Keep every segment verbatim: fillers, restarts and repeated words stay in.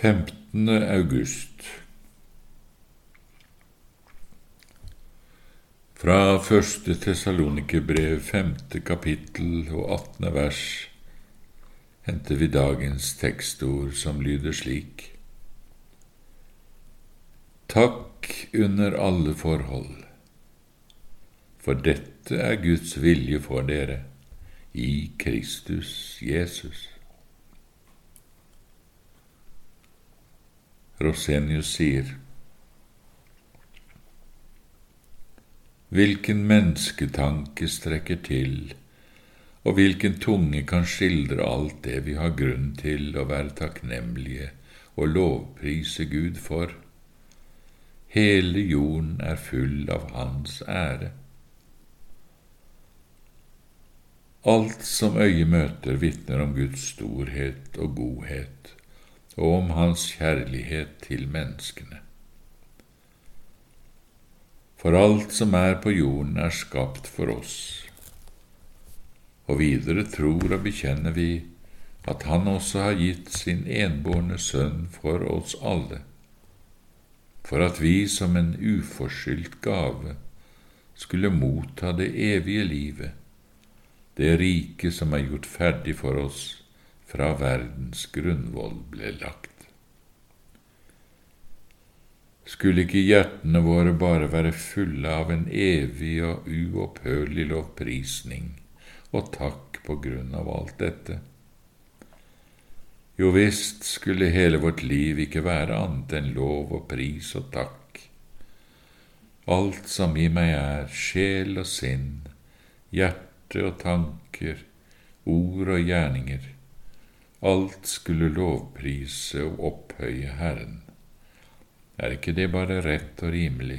femtende august. Fra første Tessalonikerbrev, femte kapittel og attende vers, henter vi dagens tekstord som lyder slik: Takk under alle forhold, for dette er Guds vilje for dere i Kristus Jesus. Rosenius sier: Hvilken mennesketanke strekker til, og hvilken tunge kan skildre alt det vi har grunn til å være takknemlige og lovprise Gud for? Hele jorden er full av Hans ære. Alt som øyet møter vitner om Guds storhet og godhet, og om Hans kjærlighet til menneskene. For alt som er på jorden er skapt for oss. Og videre tror og bekjenner vi at Han også har gitt sin enbårne sønn for oss alle, for at vi som en uforskyldt gave skulle motta det evige livet, det rike som er gjort ferdig for oss fra verdens grunnvoll ble lagt. Skulle ikke hjertene våre bare være fulle av en evig og uopphørlig lovprisning og takk på grunn av alt dette? Jo visst skulle hele vårt liv ikke være annet enn lov og pris og takk. Alt som i meg er, sjel og sinn, hjerte og tanker, ord og gjerninger, alt skulle lovprise og opphøye Herren. Er ikke det bare rett og rimelig?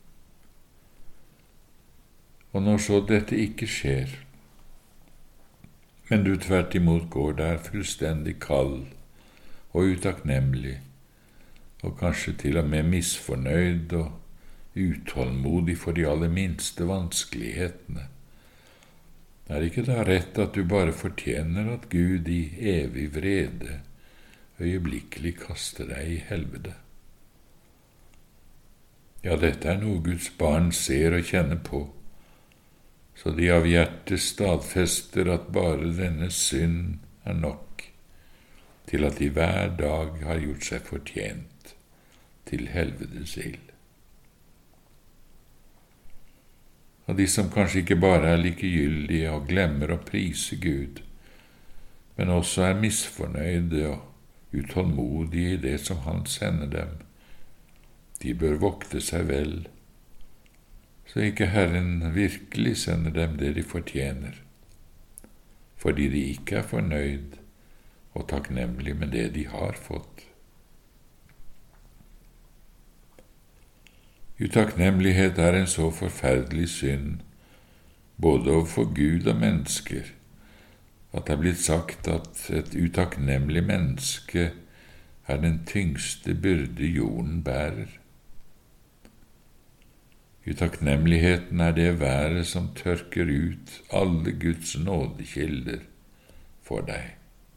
Og når så dette ikke skjer, men du tvert imot går der fullstendig kald og utakknemlig, og kanskje til og med misfornøyd og utålmodig for de aller minste vanskelighetene, er ikke da rett at du bare fortjener at Gud i evig vrede øyeblikkelig kaster deg i helvete? Ja, dette er noe Guds barn ser og kjenner på, så de av hjertet stadfester at bare denne synd er nok til at de hver dag har gjort seg fortjent til helvetes ild. Og de som kanskje ikke bare er likegyldige og glemmer å prise Gud, men også er misfornøyde og utålmodige i det som Han sender dem, de bør vokte seg vel, så ikke Herren virkelig sender dem det de fortjener, fordi de ikke er fornøyd og takknemlige med det de har fått. Utakknemlighet er en så forferdelig synd, både overfor Gud og mennesker, at det er blitt sagt at et utakknemlig menneske er den tyngste byrde jorden bærer. Utakknemligheten er det været som tørker ut alle Guds nådekilder for deg.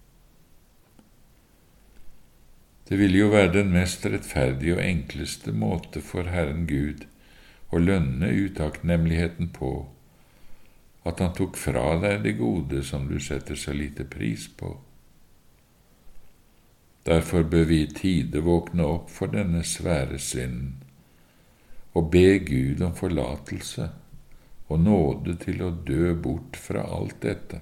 Det ville jo være den mest rettferdige og enkleste måte for Herren Gud å lønne utakknemligheten på, at Han tok fra deg det gode som du setter så lite pris på. Derfor bør vi i tide våkne opp for denne svære synden, og be Gud om forlatelse og nåde til å dø bort fra alt dette.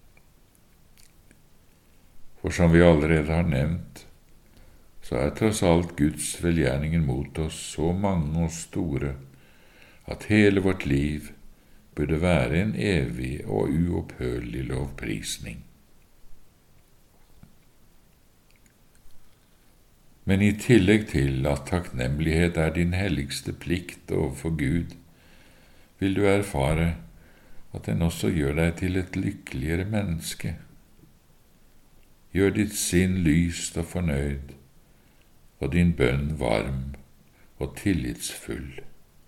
For som vi allerede har nevnt, så er tross alt Guds velgjerninger mot oss så mange og store at hele vårt liv burde være en evig og uopphørlig lovprisning. Men i tillegg til at takknemlighet er din helligste plikt overfor Gud, vil du erfare at den også gjør deg til et lykkeligere menneske. Gjør ditt sinn lyst og fornøyd, og din bønn varm og tillitsfull.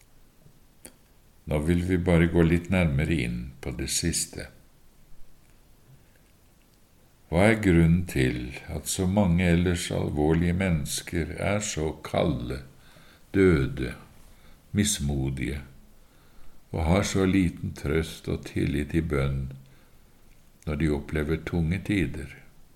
Nå vil vi bare gå litt nærmere inn på det siste. Hva er grunnen til at så mange ellers alvorlige mennesker er så kalde, døde, mismodige, og har så liten trøst og tillit i bønn når de opplever tunge tider?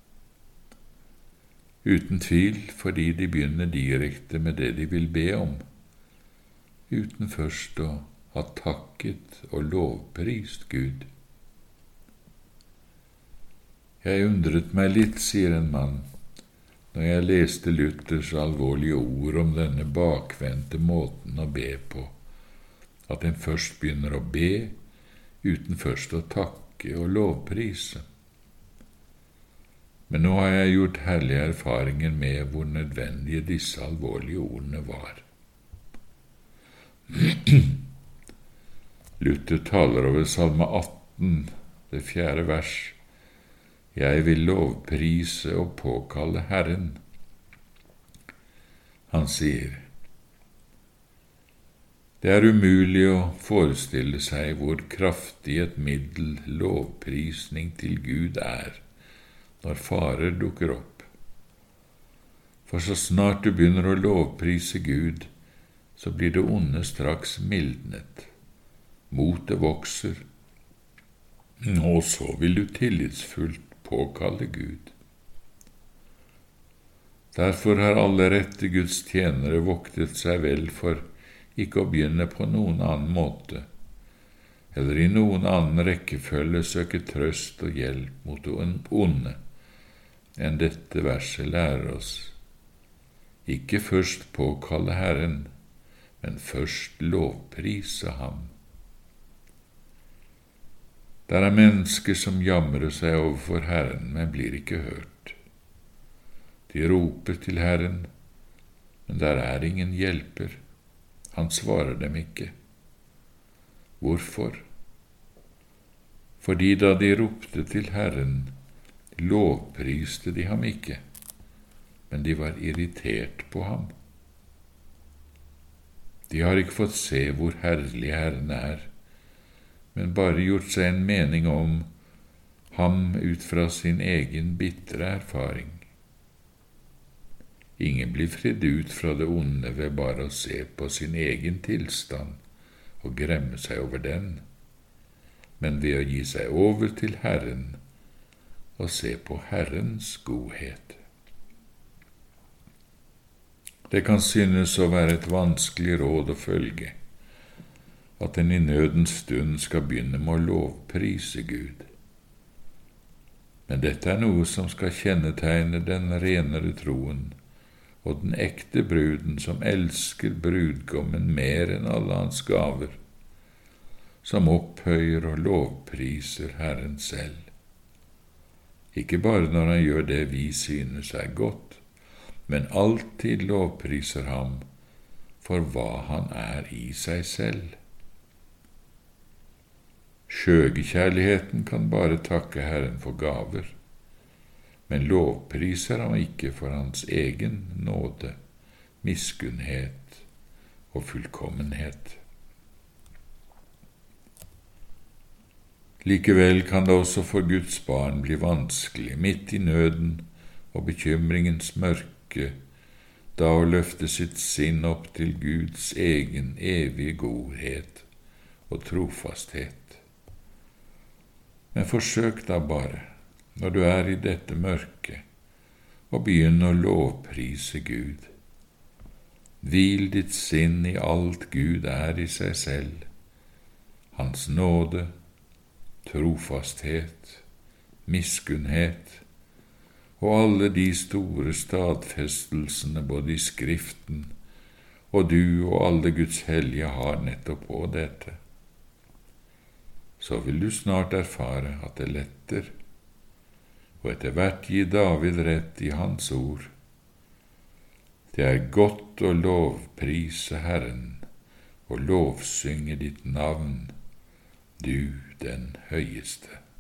Uten tvil fordi de begynner direkte med det de vil be om, uten først å ha takket og lovprist Gud. Jeg undret meg litt, sier en mann, når jeg leste Luthers alvorlige ord om denne bakvendte måten å be på, at en først begynner å be uten først å takke og lovprise. Men nå har jeg gjort herlige erfaringer med hvor nødvendige disse alvorlige ordene var. Luther taler over Salme atten, det fjerde vers. Jeg vil lovprise og påkalle Herren. Han sier, det er umulig å forestille seg hvor kraftig et middel lovprisning til Gud er når farer dukker opp. For så snart du begynner å lovprise Gud, så blir det onde straks mildnet. Motet vokser, og så vil du tillitsfullt påkalle Gud. Derfor har alle rette Guds tjenere voktet seg vel for ikke å begynne på noen annen måte, eller i noen annen rekkefølge søke trøst og hjelp mot det onde, enn dette verset lærer oss. Ikke først påkalle Herren, men først lovprise ham. Der er mennesker som jamrer seg overfor Herren, men blir ikke hørt. De roper til Herren, men der er ingen hjelper. Han svarer dem ikke. Hvorfor? Fordi da de ropte til Herren, lovpriste de ham ikke, men de var irritert på ham. De har ikke fått se hvor herlig Herren er, men bare gjort seg en mening om ham ut fra sin egen bitre erfaring. Ingen blir fridd ut fra det onde ved bare å se på sin egen tilstand og gremme seg over den, men ved å gi seg over til Herren og se på Herrens godhet. Det kan synes å være et vanskelig råd å følge, at en i nødens stund skal begynne med å lovprise Gud. Men dette er noe som skal kjennetegne den renere troen og den ekte bruden som elsker brudgommen mer enn alle hans gaver, som opphøyer og lovpriser Herren selv. Ikke bare når han gjør det vi synes er godt, men alltid lovpriser ham for hva han er i seg selv. Skjøgekjærligheten kan bare takke Herren for gaver, men lovpriser ham ikke for hans egen nåde, miskunnhet og fullkommenhet. Likevel kan det også for Guds barn bli vanskelig, midt i nøden og bekymringens mørke, da å løfte sitt sinn opp til Guds egen evige godhet og trofasthet. Men forsøk da bare, når du er i dette mørket, å begynne å lovprise Gud. Hvil ditt sinn i alt Gud er i seg selv, hans nåde, trofasthet, miskunnhet og alle de store stadfestelsene både i Skriften, og du og alle Guds hellige har nettopp på dette. Så vil du snart erfare at det letter, og etter hvert gi David rett i hans ord. Det er godt å lovprise Herren og lovsynge ditt navn, du den høyeste.